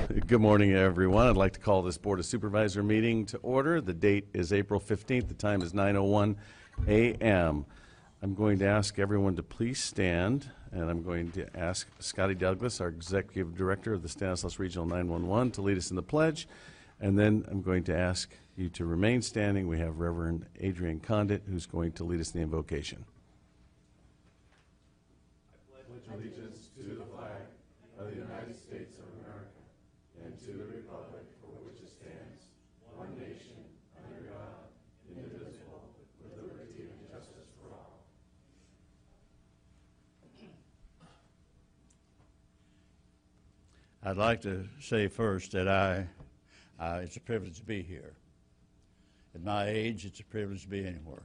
Good morning, everyone. I'd like to call this Board of Supervisor meeting to order. The date is April 15th. The time is 9:01 a.m. I'm going to ask everyone to please stand, and I'm going to ask Scotty Douglas, our Executive Director of the Stanislaus Regional 911, to lead us in the pledge, and then I'm going to ask you to remain standing. We have Reverend Adrian Condit, who's going to lead us in the invocation. I pledge allegiance to the flag of the United States of America and to the republic for which it stands, one nation, under God, indivisible, with liberty and justice for all. I'd like to say first that it's a privilege to be here. At my age, it's a privilege to be anywhere.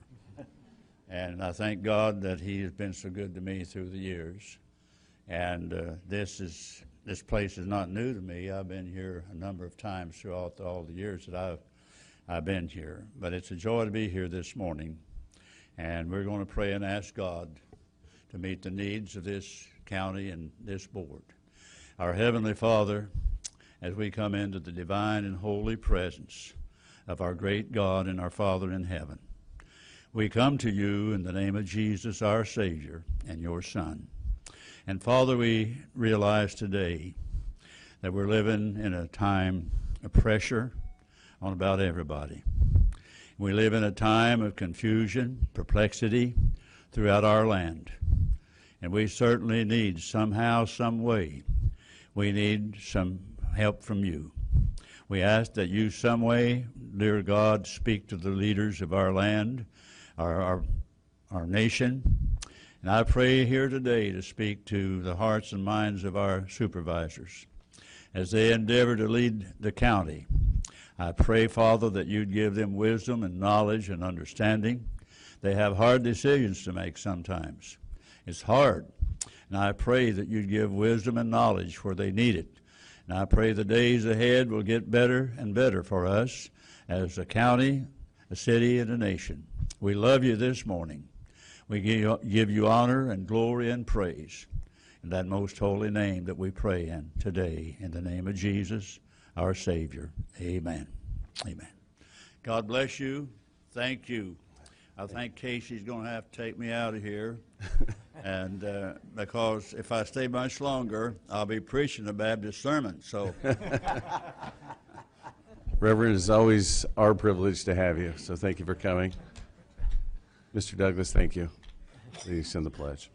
And I thank God that He has been so good to me through the years. And this place is not new to me. I've been here a number of times throughout all the years that I've been here. But it's a joy to be here this morning. And we're going to pray and ask God to meet the needs of this county and this board. Our Heavenly Father, as we come into the divine and holy presence of our great God and our Father in heaven, we come to you in the name of Jesus, our Savior, and your Son. And Father, we realize today that we're living in a time of pressure on about everybody. We live in a time of confusion, perplexity throughout our land. And we certainly need somehow, some way, we need some help from you. We ask that you some way, dear God, speak to the leaders of our land, our nation. And I pray here today to speak to the hearts and minds of our supervisors as they endeavor to lead the county. I pray, Father, that you'd give them wisdom and knowledge and understanding. They have hard decisions to make sometimes. It's hard. And I pray that you'd give wisdom and knowledge where they need it. And I pray the days ahead will get better and better for us as a county, a city, and a nation. We love you this morning. We give you honor and glory and praise in that most holy name that we pray in today, in the name of Jesus, our Savior. Amen. Amen. God bless you. Thank you. I think Casey's going to have to take me out of here, and because if I stay much longer, I'll be preaching a Baptist sermon. So, Reverend, it's always our privilege to have you, so thank you for coming. Mr. Douglas, thank you. Please send the pledge.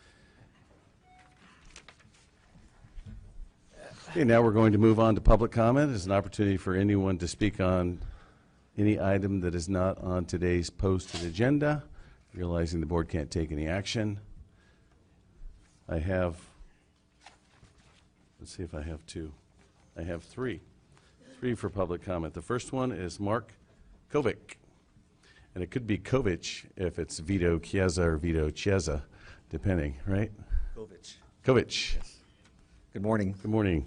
Okay, now we're going to move on to public comment. It's an opportunity for anyone to speak on any item that is not on today's posted agenda, realizing the board can't take any action. I have, let's see if I have two. I have three for public comment. The first one is Mark Kovic. And it could be Kovic if it's Vito Chiesa or Vito Chiesa, depending, right? Kovic. Yes. Good morning. Good morning.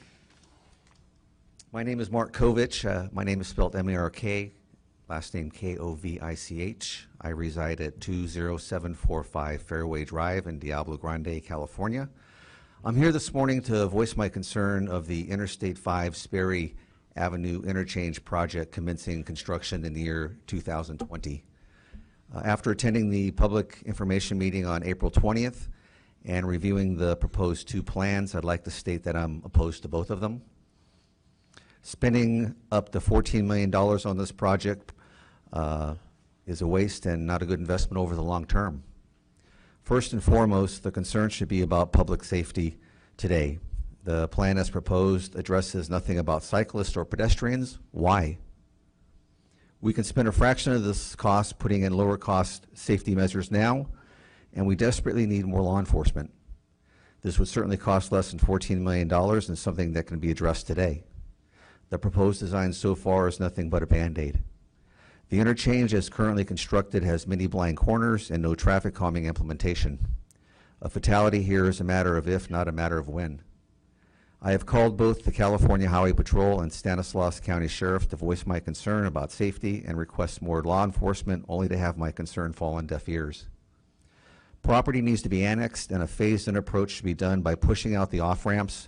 My name is Mark Kovic. My name is spelled M-A-R-K, last name K-O-V-I-C-H. I reside at 20745 Fairway Drive in Diablo Grande, California. I'm here this morning to voice my concern of the Interstate 5 Sperry Avenue Interchange project commencing construction in the year 2020. After attending the public information meeting on April 20th and reviewing the proposed two plans, I'd like to state that I'm opposed to both of them. Spending up to $14 million on this project is a waste and not a good investment over the long term. First and foremost, the concern should be about public safety today. The plan as proposed addresses nothing about cyclists or pedestrians. Why? We can spend a fraction of this cost putting in lower cost safety measures now, and we desperately need more law enforcement. This would certainly cost less than $14 million and something that can be addressed today. The proposed design so far is nothing but a Band-Aid. The interchange as currently constructed has many blind corners and no traffic calming implementation. A fatality here is a matter of if, not a matter of when. I have called both the California Highway Patrol and Stanislaus County Sheriff to voice my concern about safety and request more law enforcement, only to have my concern fall on deaf ears. Property needs to be annexed, and a phased-in approach should be done by pushing out the off-ramps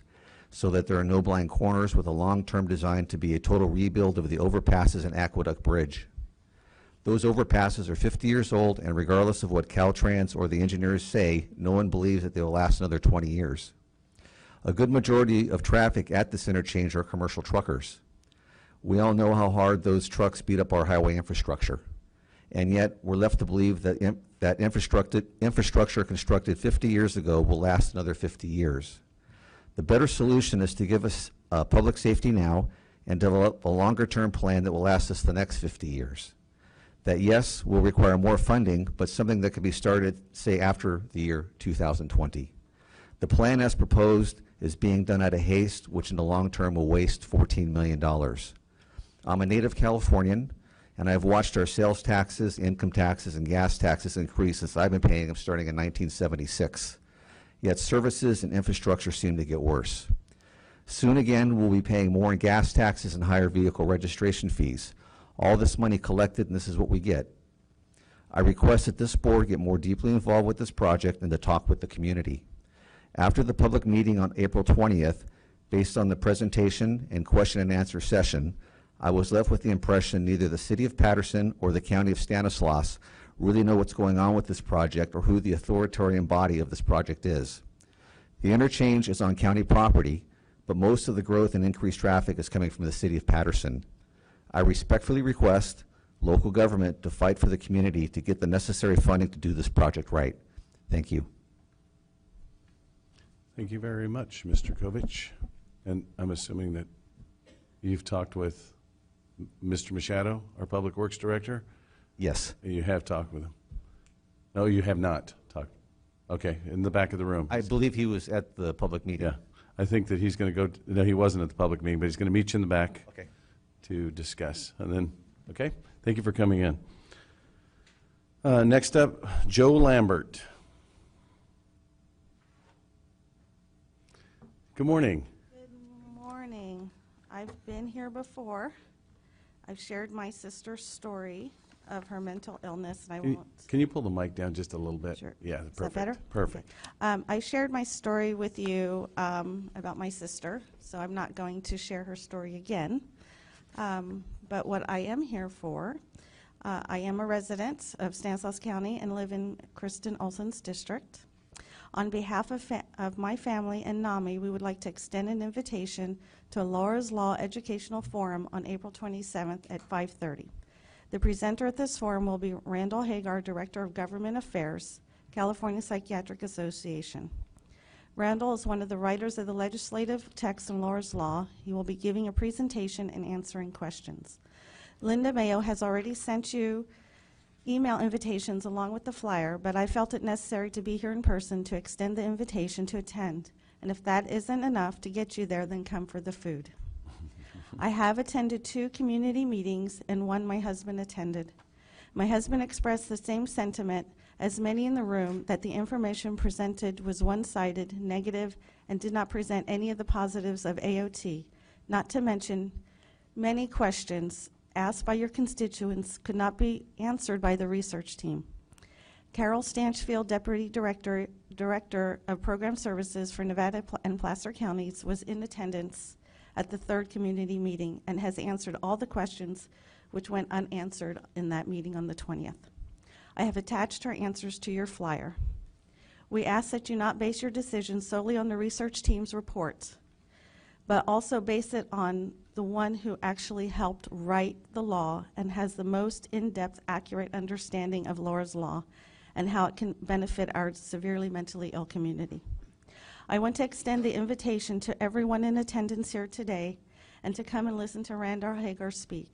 so that there are no blind corners, with a long-term design to be a total rebuild of the overpasses and Aqueduct Bridge. Those overpasses are 50 years old, and regardless of what Caltrans or the engineers say, no one believes that they will last another 20 years. A good majority of traffic at this interchange are commercial truckers. We all know how hard those trucks beat up our highway infrastructure, and yet we're left to believe that that infrastructure constructed 50 years ago will last another 50 years. The better solution is to give us public safety now and develop a longer-term plan that will last us the next 50 years. That, yes, will require more funding, but something that can be started, say, after the year 2020. The plan as proposed is being done out of haste, which in the long term will waste $14 million. I'm a native Californian, and I've watched our sales taxes, income taxes, and gas taxes increase since I've been paying them starting in 1976. Yet services and infrastructure seem to get worse. Soon again, we'll be paying more in gas taxes and higher vehicle registration fees. All this money collected, and this is what we get. I request that this board get more deeply involved with this project and to talk with the community. After the public meeting on April 20th, based on the presentation and question and answer session, I was left with the impression neither the City of Patterson or the County of Stanislaus really know what's going on with this project or who the authoritarian body of this project is. The interchange is on county property, but most of the growth and increased traffic is coming from the City of Patterson. I respectfully request local government to fight for the community to get the necessary funding to do this project right. Thank you. Thank you very much, Mr. Kovich. And I'm assuming that you've talked with Mr. Machado, our Public Works Director? Yes. You have talked with him? No, you have not talked. Okay, in the back of the room. I believe he was at the public meeting. Yeah, I think that he's going to go, no, he wasn't at the public meeting, but he's going to meet you in the back. Okay. To discuss. And then, okay, thank you for coming in. Next up, Joe Lambert. Good morning. Good morning. I've been here before. I've shared my sister's story of her mental illness, and I won't. Can you pull the mic down just a little bit? Sure. Yeah, Is perfect. that better? Perfect. Okay. I shared my story with you about my sister, so I'm not going to share her story again. But what I am here for, I am a resident of Stanislaus County and live in Kristen Olson's district. On behalf of my family and NAMI, we would like to extend an invitation to Laura's Law Educational Forum on April 27th at 5:30. The presenter at this forum will be Randall Hagar, Director of Government Affairs, California Psychiatric Association. Randall is one of the writers of the legislative text in Laura's Law. He will be giving a presentation and answering questions. Linda Mayo has already sent you email invitations along with the flyer, but I felt it necessary to be here in person to extend the invitation to attend. And if that isn't enough to get you there, then come for the food. I have attended 2 community meetings and one my husband attended. My husband expressed the same sentiment as many in the room, that the information presented was one-sided, negative, and did not present any of the positives of AOT, not to mention many questions asked by your constituents could not be answered by the research team. Carol Stanchfield, Deputy Director of Program Services for Nevada and Placer Counties, was in attendance at the 3rd community meeting and has answered all the questions which went unanswered in that meeting on the 20th. I have attached her answers to your flyer. We ask that you not base your decisions solely on the research team's report, but also base it on the one who actually helped write the law and has the most in-depth, accurate understanding of Laura's Law and how it can benefit our severely mentally ill community. I want to extend the invitation to everyone in attendance here today and to come and listen to Randall Hagar speak.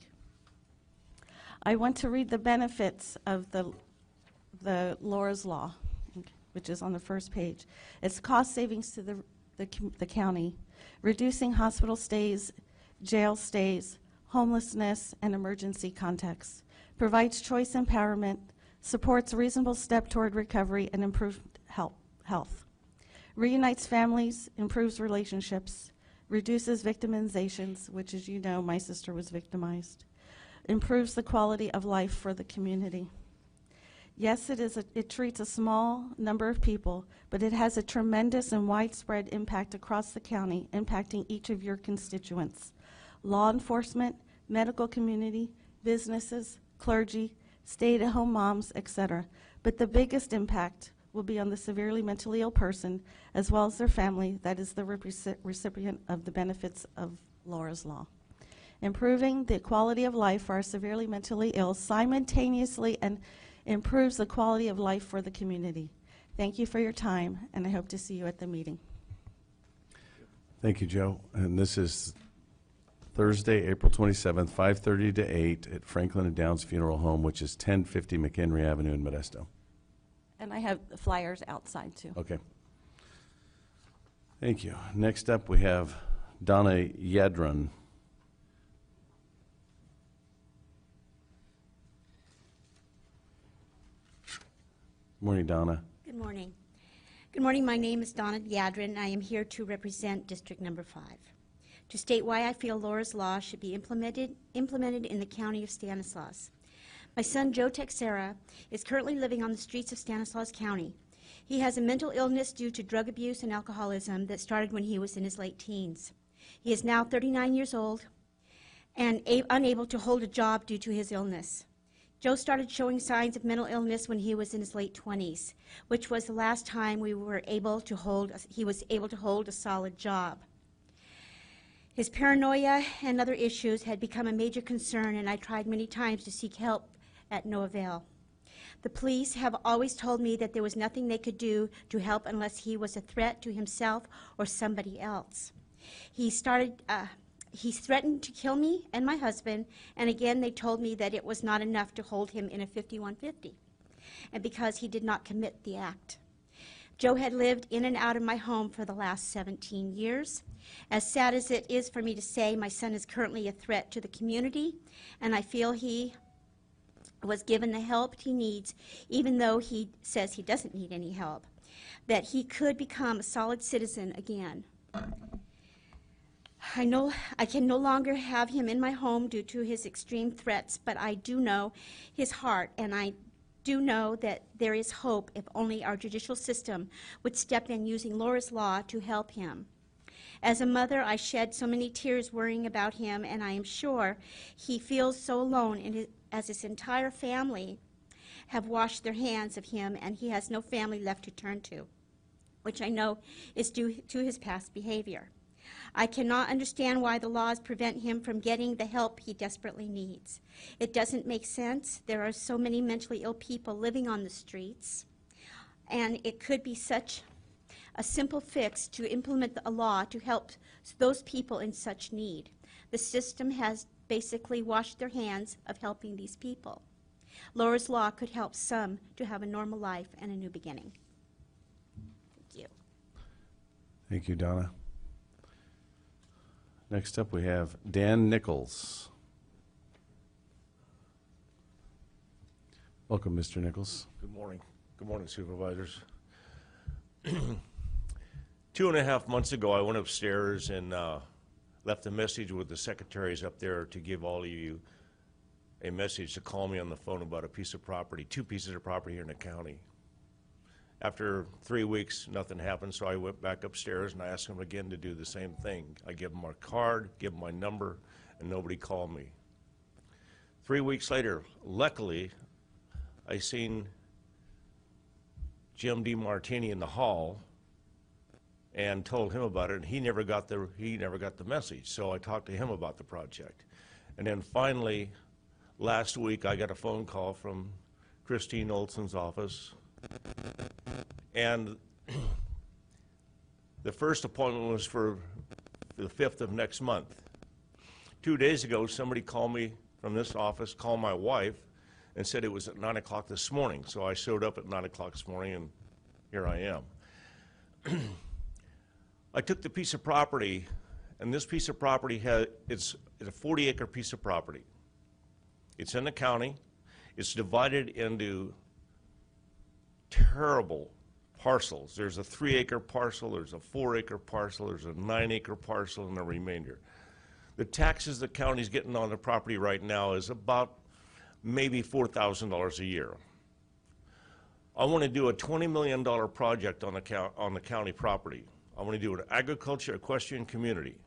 I want to read the benefits of the Laura's Law, which is on the first page. It's cost savings to the county, reducing hospital stays, jail stays, homelessness, and emergency contacts, provides choice empowerment, supports a reasonable step toward recovery and improved health, reunites families, improves relationships, reduces victimizations, which, as you know, my sister was victimized, improves the quality of life for the community. Yes, it treats a small number of people, but it has a tremendous and widespread impact across the county, impacting each of your constituents. Law enforcement, medical community, businesses, clergy, stay-at-home moms, etc. But the biggest impact will be on the severely mentally ill person, as well as their family that is the recipient of the benefits of Laura's Law. Improving the quality of life for our severely mentally ill simultaneously and improves the quality of life for the community. Thank you for your time, and I hope to see you at the meeting. Thank you, Joe. And this is Thursday, April 27th, 5:30 to 8 at Franklin and Downs Funeral Home, which is 1050 McHenry Avenue in Modesto. And I have the flyers outside, too. Okay. Thank you. Next up, we have Donna Yadron. Morning, Donna. Good morning. Good morning. My name is Donna Yadrin. I am here to represent District Number 5. To state why I feel Laura's Law should be implemented in the County of Stanislaus. My son, Joe Texera, is currently living on the streets of Stanislaus County. He has a mental illness due to drug abuse and alcoholism that started when he was in his late teens. He is now 39 years old and unable to hold a job due to his illness. Joe started showing signs of mental illness when he was in his late 20s, which was the last time he was able to hold a solid job. His paranoia and other issues had become a major concern, and I tried many times to seek help at no avail. The police have always told me that there was nothing they could do to help unless he was a threat to himself or somebody else. He threatened to kill me and my husband, and again they told me that it was not enough to hold him in a 5150, and because he did not commit the act. Joe had lived in and out of my home for the last 17 years. As sad as it is for me to say, my son is currently a threat to the community, and I feel he was given the help he needs, even though he says he doesn't need any help, that he could become a solid citizen again. I know I can no longer have him in my home due to his extreme threats, but I do know his heart, and I do know that there is hope if only our judicial system would step in using Laura's Law to help him. As a mother, I shed so many tears worrying about him, and I am sure he feels so alone as his entire family have washed their hands of him, and he has no family left to turn to, which I know is due to his past behavior. I cannot understand why the laws prevent him from getting the help he desperately needs. It doesn't make sense. There are so many mentally ill people living on the streets, and it could be such a simple fix to implement a law to help those people in such need. The system has basically washed their hands of helping these people. Laura's Law could help some to have a normal life and a new beginning. Thank you. Thank you, Donna. Next up, we have Dan Nichols. Welcome, Mr. Nichols. Good morning. Good morning, supervisors. 2.5 months ago, I went upstairs and left a message with the secretaries up there to give all of you a message to call me on the phone about a piece of property, 2 pieces of property here in the county. After 3 weeks, nothing happened, so I went back upstairs and I asked them again to do the same thing. I gave them my card, gave them my number, and nobody called me. 3 weeks later, luckily, I seen Jim DeMartini in the hall and told him about it, and he never got the message. So I talked to him about the project. And then finally, last week, I got a phone call from Christine Olson's office. And the first appointment was for the 5th of next month. 2 days ago, somebody called me from this office, called my wife, and said it was at 9 o'clock this morning. So I showed up at 9 o'clock this morning, and here I am. I took the piece of property, and this piece of property it's a 40-acre piece of property. It's in the county. It's divided into terrible parcels. There's a 3-acre parcel, there's a 4-acre parcel, there's a 9-acre parcel, and the remainder. The taxes the county's getting on the property right now is about maybe $4,000 a year. I want to do a $20 million project on the county property. I want to do an agriculture equestrian community.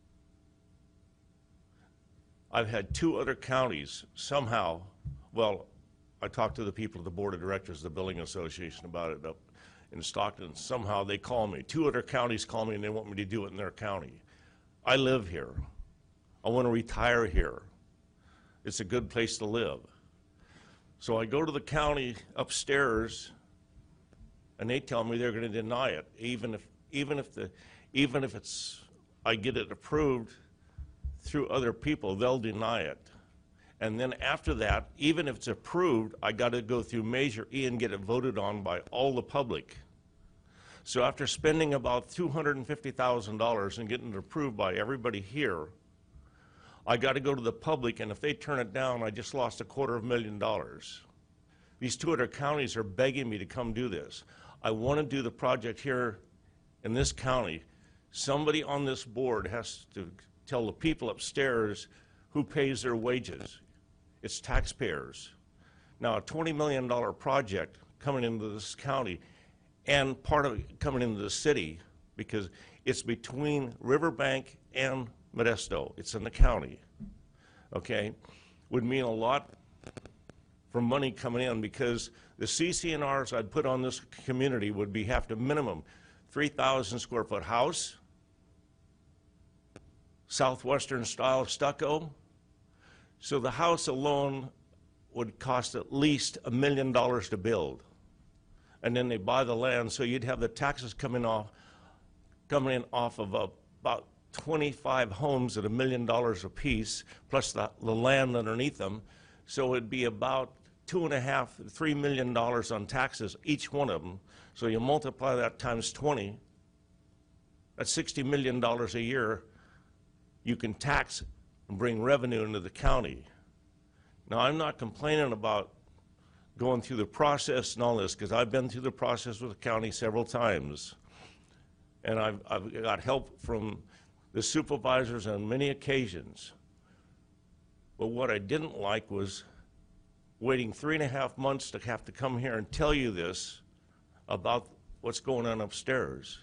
I've had 2 other counties somehow, well, I talked to the people of the board of directors of the Building Association about it up in Stockton. Somehow they call me. 2 other counties call me and they want me to do it in their county. I live here. I want to retire here. It's a good place to live. So I go to the county upstairs and they tell me they're going to deny it, even if it's I get it approved through other people, they'll deny it. And then after that, even if it's approved, I got to go through Measure E and get it voted on by all the public. So after spending about $250,000 and getting it approved by everybody here, I got to go to the public, and if they turn it down, I just lost $250,000. These 2 other counties are begging me to come do this. I want to do the project here in this county. Somebody on this board has to tell the people upstairs who pays their wages. It's taxpayers. Now, a $20 million project coming into this county, and part of it coming into the city, because it's between Riverbank and Modesto. It's in the county, okay? Would mean a lot for money coming in, because the CC&Rs I'd put on this community would be have to minimum 3,000 square foot house, Southwestern style stucco. So the house alone would cost at least $1 million to build. And then they buy the land, so you'd have the taxes coming in off of about 25 homes at $1 million apiece, plus the land underneath them. So it'd be about $2.5 to $3 million on taxes, each one of them. So you multiply that times 20, that's $60 million a year you can tax and bring revenue into the county. Now, I'm not complaining about going through the process and all this, because I've been through the process with the county several times. And I've got help from the supervisors on many occasions. But what I didn't like was waiting 3.5 months to have to come here and tell you this about what's going on upstairs.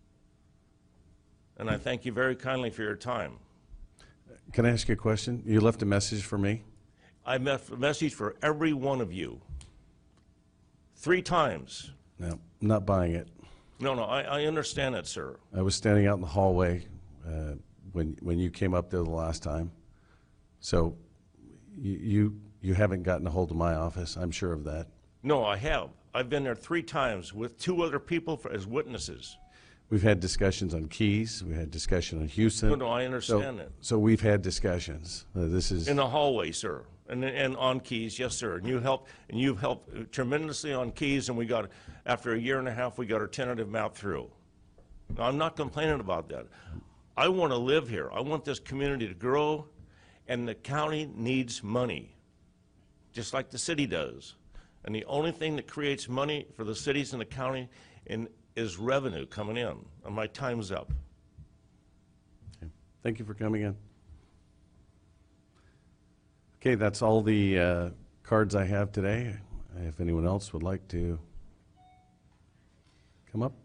And I thank you very kindly for your time. Can I ask you a question? You left a message for me? I left a message for every one of you. 3 times. No, I'm not buying it. No, I understand that, sir. I was standing out in the hallway when you came up there the last time. So you haven't gotten a hold of my office, I'm sure of that. No, I have. I've been there 3 times with 2 other people as witnesses. We've had discussions on Keys. We had discussion on Houston. No, I understand that. So we've had discussions. This is In the hallway, sir, and on Keys, yes, sir. And you've helped tremendously on Keys, and we got, after 1.5 years, we got our tentative map through. Now, I'm not complaining about that. I want to live here. I want this community to grow, and the county needs money, just like the city does. And the only thing that creates money for the cities and the county is revenue coming in. And my time's up. Okay. Thank you for coming in. Okay, that's all the cards I have today. If anyone else would like to come up.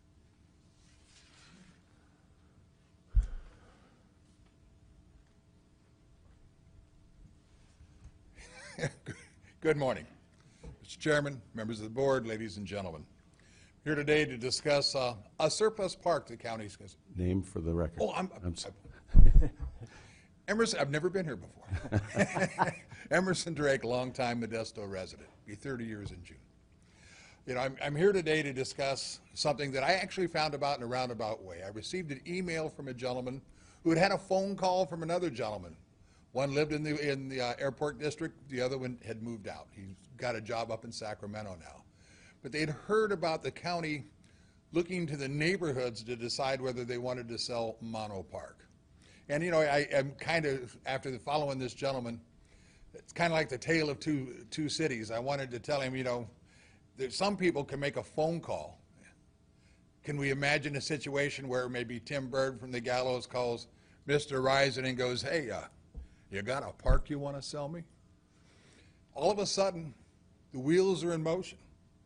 Good morning, Mr. Chairman, members of the board, ladies and gentlemen. Here today to discuss a surplus park the county's. Name for the record. Oh, I'm sorry. Emerson, I've never been here before. Emerson Drake, longtime Modesto resident, be 30 years in June. You know, I'm here today to discuss something that I actually found about in a roundabout way. I received an email from a gentleman who had a phone call from another gentleman. One lived in the airport district, the other one had moved out. He's got a job up in Sacramento now. But they'd heard about the county looking to the neighborhoods to decide whether they wanted to sell Mono Park. And you know, I am kind of, after following this gentleman, it's kind of like the tale of two cities. I wanted to tell him, you know, that some people can make a phone call. Can we imagine a situation where maybe Tim Bird from the Gallows calls Mr. Risen and goes, hey, you got a park you want to sell me? All of a sudden, the wheels are in motion.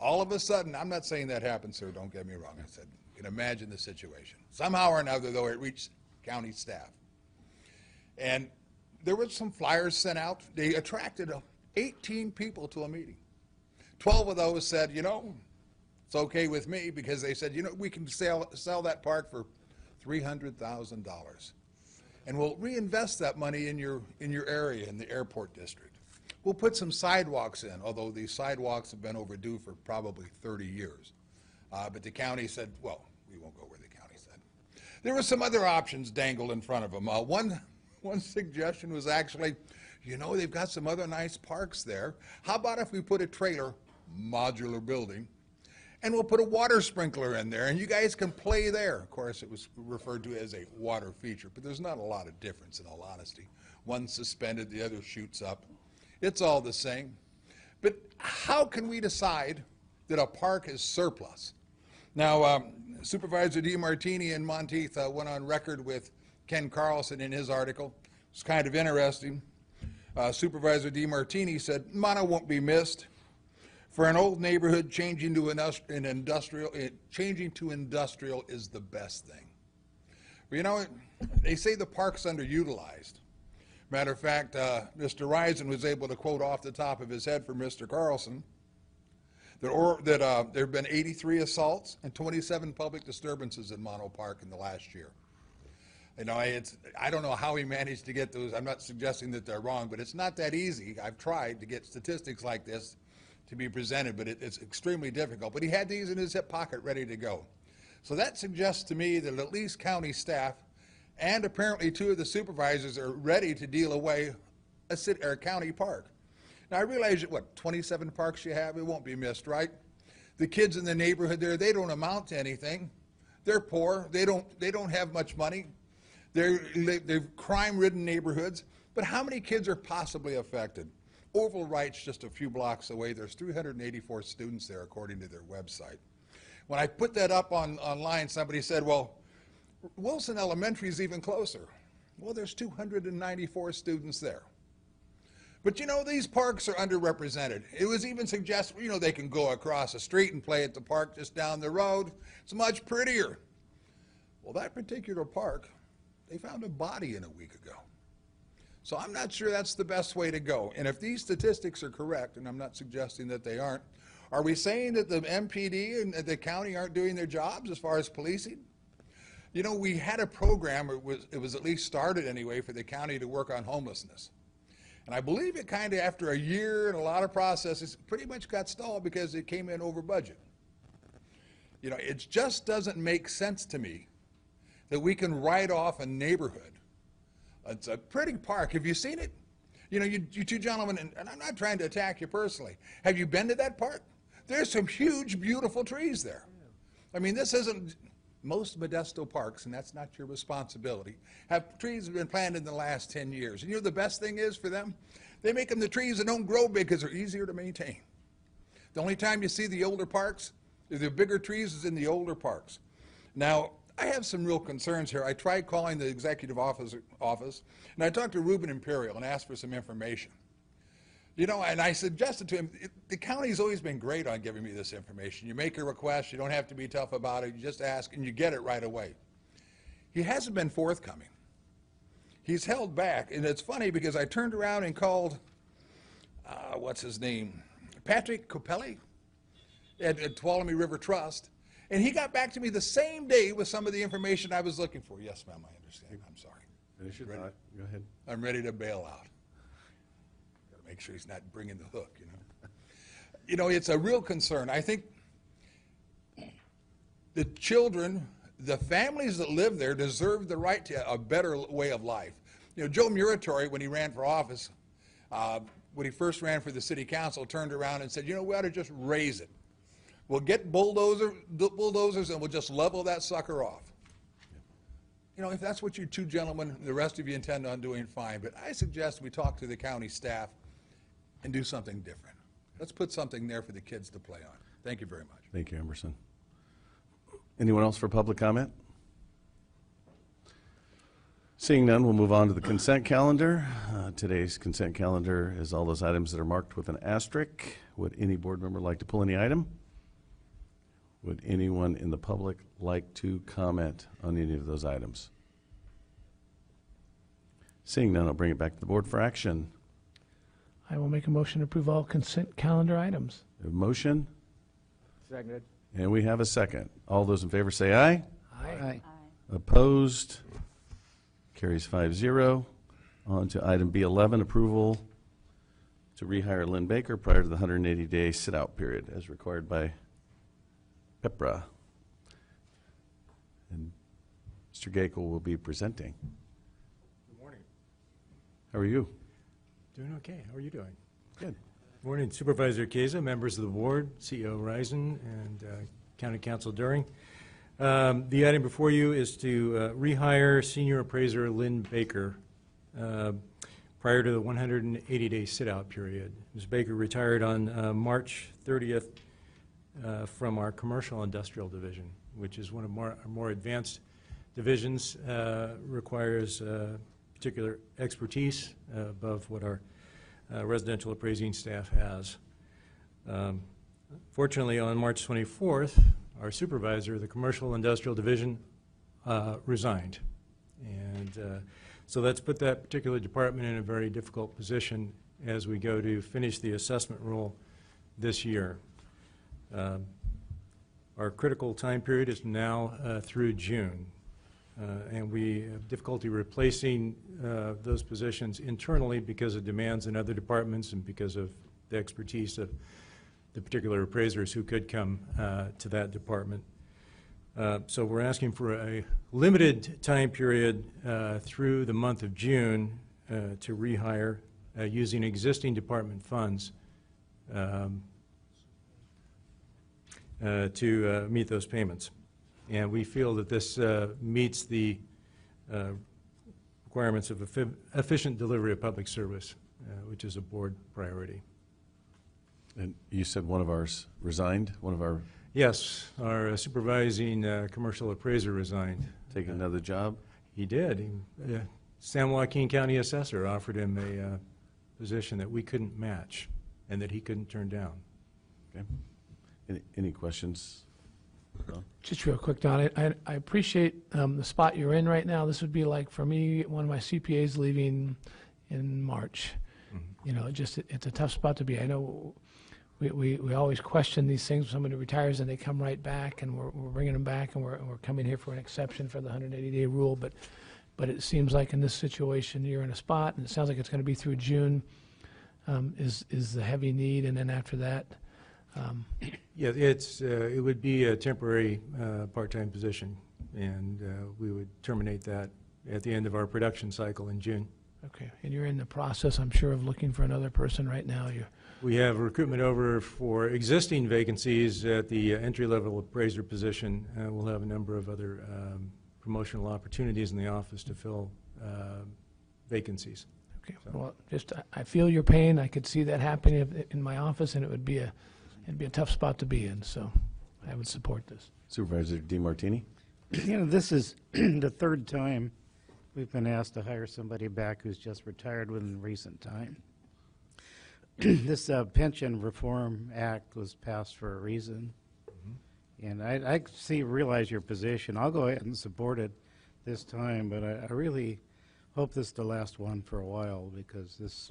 All of a sudden, I'm not saying that happened, sir, don't get me wrong. I said, you can imagine the situation. Somehow or another, though, it reached county staff. And there were some flyers sent out. They attracted 18 people to a meeting. 12 of those said, you know, it's okay with me, because they said, you know, we can sell that park for $300,000. And we'll reinvest that money in your area, in the airport district. We'll put some sidewalks in, although these sidewalks have been overdue for probably 30 years. But the county said, well, we won't go where the county said. There were some other options dangled in front of them. One suggestion was actually, you know, they've got some other nice parks there. How about if we put a trailer, modular building, and we'll put a water sprinkler in there, and you guys can play there. Of course, it was referred to as a water feature, but there's not a lot of difference, in all honesty. One's suspended, the other shoots up. It's all the same. But how can we decide that a park is surplus? Now, Supervisor DeMartini in Monteith went on record with Ken Carlson in his article. It's kind of interesting. Supervisor DeMartini said, "Mono won't be missed. For an old neighborhood, changing to industrial is the best thing." But you know, they say the park's underutilized. Matter of fact, Mr. Risen was able to quote off the top of his head for Mr. Carlson that there have been 83 assaults and 27 public disturbances in Mono Park in the last year. You know, I don't know how he managed to get those. I'm not suggesting that they're wrong, but it's not that easy. I've tried to get statistics like this to be presented, but it's extremely difficult. But he had these in his hip pocket ready to go. So that suggests to me that at least county staff and apparently 2 of the supervisors are ready to deal away a city or a county park. Now I realize that, what, 27 parks you have, it won't be missed, right? The kids in the neighborhood there, they don't amount to anything. They're poor. They don't have much money. They're crime-ridden neighborhoods. But how many kids are possibly affected? Oval Right's just a few blocks away. There's 384 students there, according to their website. When I put that up online, somebody said, well, Wilson Elementary is even closer. Well, there's 294 students there. But you know, these parks are underrepresented. It was even suggested, you know, they can go across the street and play at the park just down the road. It's much prettier. Well, that particular park, they found a body in a week ago. So I'm not sure that's the best way to go. And if these statistics are correct, and I'm not suggesting that they aren't, are we saying that the MPD and the county aren't doing their jobs as far as policing? You know, we had a program, it was at least started anyway, for the county to work on homelessness. And I believe it kind of, after a year and a lot of processes, pretty much got stalled because it came in over budget. You know, it just doesn't make sense to me that we can write off a neighborhood. It's a pretty park. Have you seen it? You know, you 2 gentlemen, and I'm not trying to attack you personally. Have you been to that park? There's some huge, beautiful trees there. I mean, this isn't, most Modesto parks, and that's not your responsibility, have trees that have been planted in the last 10 years. And you know the best thing is for them? They make them the trees that don't grow big because they're easier to maintain. The only time you see the older parks, the bigger trees, is in the older parks. Now, I have some real concerns here. I tried calling the executive office, and I talked to Ruben Imperial and asked for some information. You know, and I suggested to him, the county's always been great on giving me this information. You make a request, you don't have to be tough about it, you just ask and you get it right away. He hasn't been forthcoming. He's held back, and it's funny because I turned around and called, what's his name, Patrick Copelli at Tuolumne River Trust, and he got back to me the same day with some of the information I was looking for. Yes, ma'am, I understand. I'm sorry. Finish your thought. Go ahead. I'm ready to bail out. Got to make sure he's not bringing the hook, you know. You know, it's a real concern. I think the children, the families that live there deserve the right to a better way of life. You know, Joe Muratori, when he ran for office, when he first ran for the city council, turned around and said, you know, we ought to just raise it. We'll get bulldozers and we'll just level that sucker off. You know, if that's what you 2 gentlemen, the rest of you intend on doing, fine. But I suggest we talk to the county staff and do something different. Let's put something there for the kids to play on. Thank you very much. Thank you, Emerson. Anyone else for public comment? Seeing none, we'll move on to the consent calendar. Today's consent calendar is all those items that are marked with an asterisk. Would any board member like to pull any item? Would anyone in the public like to comment on any of those items? Seeing none, I'll bring it back to the board for action. I will make a motion to approve all consent calendar items. A motion, Seconded. and we have a second. All those in favor say aye. Aye. Opposed? Carries 5-0. On to item B11, approval to rehire Lynn Baker prior to the 180-day sit-out period as required by PEPRA. And Mr. Gakel will be presenting. Good morning. How are you? Doing okay. How are you doing? Good. Morning, Supervisor Keza, members of the board, CEO Reisen, and County Council During. The item before you is to rehire senior appraiser Lynn Baker prior to the 180-day sit-out period. Ms. Baker retired on March 30th from our commercial industrial division, which is one of our more advanced divisions, requires particular expertise above what our residential appraising staff has. Fortunately, on March 24th, our supervisor of the commercial industrial division resigned. And so that's put that particular department in a very difficult position as we go to finish the assessment role this year. Our critical time period is now through June. And we have difficulty replacing those positions internally because of demands in other departments and because of the expertise of the particular appraisers who could come to that department. So we're asking for a limited time period through the month of June to rehire using existing department funds to meet those payments. And we feel that this meets the requirements of efficient delivery of public service, which is a board priority. And you said one of ours resigned, one of our Yes, our supervising commercial appraiser resigned. taking another job? He did. San Joaquin County Assessor offered him a position that we couldn't match and that he couldn't turn down. Okay. Any questions? Don? Just real quick, Don, I appreciate the spot you're in right now. This would be like, for me, one of my CPAs leaving in March. Mm-hmm. You know, it's a tough spot to be. I know we always question these things when somebody retires and they come right back, and we're bringing them back, and we're coming here for an exception for the 180-day rule. But it seems like in this situation you're in a spot, and it sounds like it's going to be through June. Is the heavy need, and then after that. Yeah, it would be a temporary part-time position, and we would terminate that at the end of our production cycle in June. Okay, and you're in the process, I'm sure, of looking for another person right now. We have recruitment over for existing vacancies at the entry-level appraiser position. We'll have a number of other promotional opportunities in the office to fill vacancies. Okay, well, I feel your pain. I could see that happening in my office, and it'd be a tough spot to be in, so I would support this. Supervisor DeMartini? You know, this is the third time we've been asked to hire somebody back who's just retired within recent time. This Pension Reform Act was passed for a reason, and I realize your position. I'll go ahead and support it this time, but I really hope this is the last one for a while, because this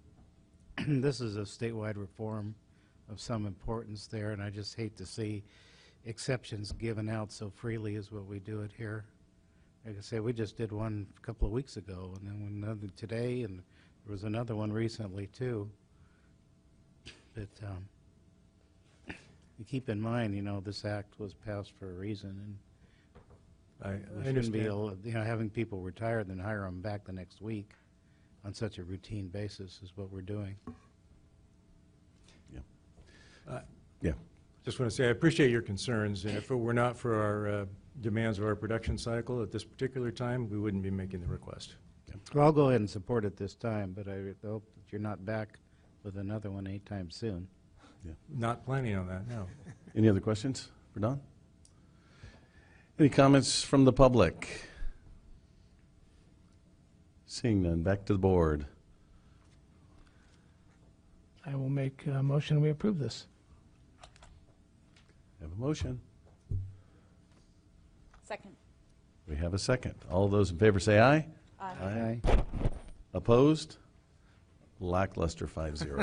this is a statewide reform of some importance there, and I just hate to see exceptions given out so freely as what we do it here. Like I say, we just did one a couple of weeks ago, and then another today, and there was another one recently too. But you keep in mind, you know, this act was passed for a reason, and I shouldn't be understand. having people retire and then hire them back the next week on such a routine basis is what we're doing. Yeah. Just want to say I appreciate your concerns, and if it were not for our demands of our production cycle at this particular time, we wouldn't be making the request. Well, I'll go ahead and support it this time, but I hope that you're not back with another one anytime soon. Not planning on that, no. Any other questions for Don? Any comments from the public? Seeing none, back to the board. I will make a motion we approve this. Have a motion. Second. We have a second. All those in favor say aye. Aye. Opposed? Lackluster 5-0.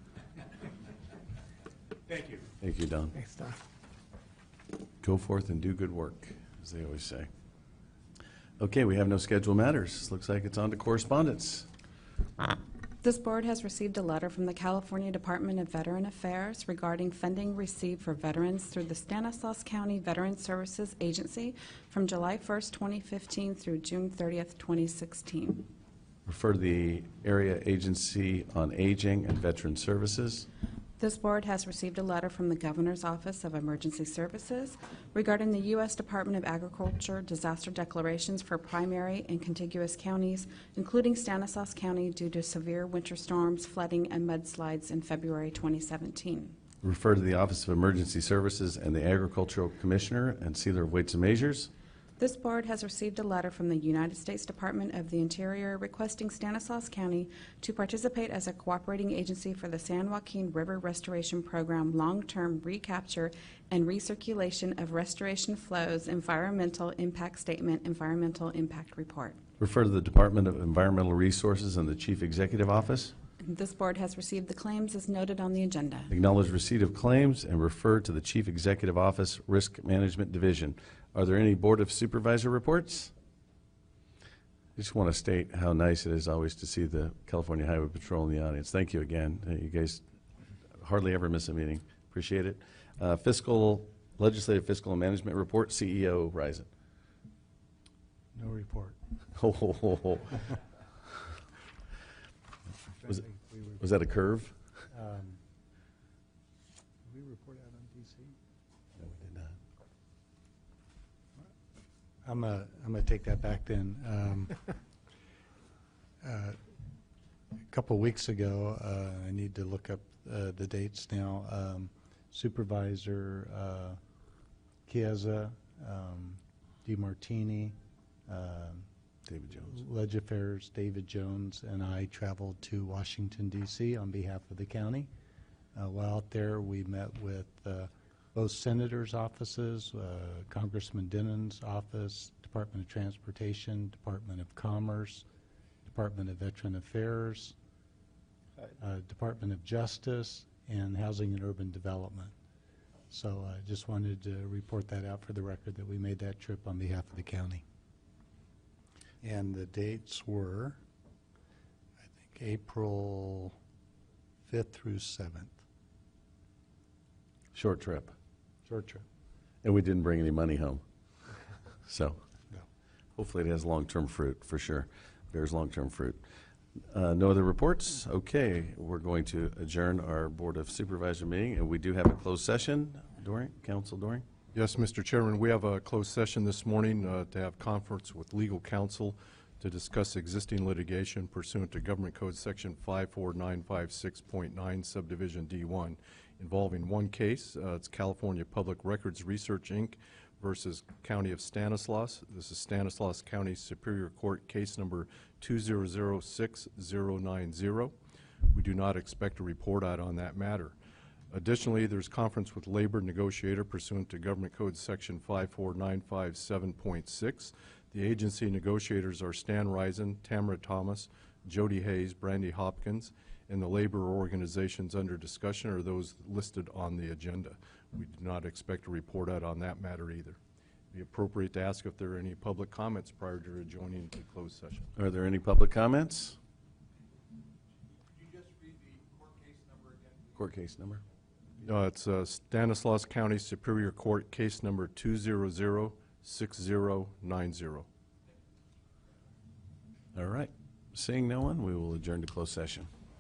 Thank you. Thank you, Don. Thanks, Don. Go forth and do good work, as they always say. Okay, we have no scheduled matters. Looks like it's on to correspondence. This board has received a letter from the California Department of Veteran Affairs regarding funding received for veterans through the Stanislaus County Veteran Services Agency from July 1st, 2015 through June 30th, 2016. Refer to the Area Agency on Aging and Veteran Services. This board has received a letter from the Governor's Office of Emergency Services regarding the U.S. Department of Agriculture disaster declarations for primary and contiguous counties, including Stanislaus County, due to severe winter storms, flooding, and mudslides in February 2017. Refer to the Office of Emergency Services and the Agricultural Commissioner and Sealer of Weights and Measures. This board has received a letter from the United States Department of the Interior requesting Stanislaus County to participate as a cooperating agency for the San Joaquin River Restoration Program long-term recapture and recirculation of restoration flows environmental impact statement, environmental impact report. Refer to the Department of Environmental Resources and the Chief Executive Office. This board has received the claims as noted on the agenda. Acknowledge receipt of claims and refer to the Chief Executive Office Risk Management Division. Are there any Board of Supervisor reports? I just want to state how nice it is always to see the California Highway Patrol in the audience. Thank you again. You guys hardly ever miss a meeting. Appreciate it. Legislative Fiscal and Management Report, CEO Risen. No report. Was that a curve? Did we report out on DC? No, we did not. I'm gonna take that back then. A couple weeks ago, I need to look up the dates now. Supervisor Chiesa, DeMartini, David Jones. Ledge Affairs, David Jones, and I traveled to Washington, D.C. on behalf of the county. While out there, we met with both senators' offices, Congressman Dennon's office, Department of Transportation, Department of Commerce, Department of Veteran Affairs, Department of Justice, and Housing and Urban Development. So I just wanted to report that out for the record that we made that trip on behalf of the county. And the dates were, I think, April 5th through 7th. Short trip. Short trip. And we didn't bring any money home. So No. hopefully it has long-term fruit, for sure. Bears long-term fruit. No other reports? Okay, we're going to adjourn our Board of Supervisor meeting, and we do have a closed session. Doring, Council Doring? Yes, Mr. Chairman, we have a closed session this morning to have conference with legal counsel to discuss existing litigation pursuant to Government Code Section 54956.9 Subdivision D1 involving one case. It's California Public Records Research, Inc. versus County of Stanislaus. This is Stanislaus County Superior Court case number 2006090. We do not expect a report out on that matter. Additionally, there's conference with labor negotiator pursuant to Government Code Section 54957.6. The agency negotiators are Stan Risen, Tamara Thomas, Jody Hayes, Brandy Hopkins, and the labor organizations under discussion are those listed on the agenda. We do not expect a report out on that matter either. It'd be appropriate to ask if there are any public comments prior to adjoining the closed session. Are there any public comments? Could you just read the court case number again? Court case number? It's Stanislaus County Superior Court case number 2006090. All right. Seeing no one, we will adjourn to closed session.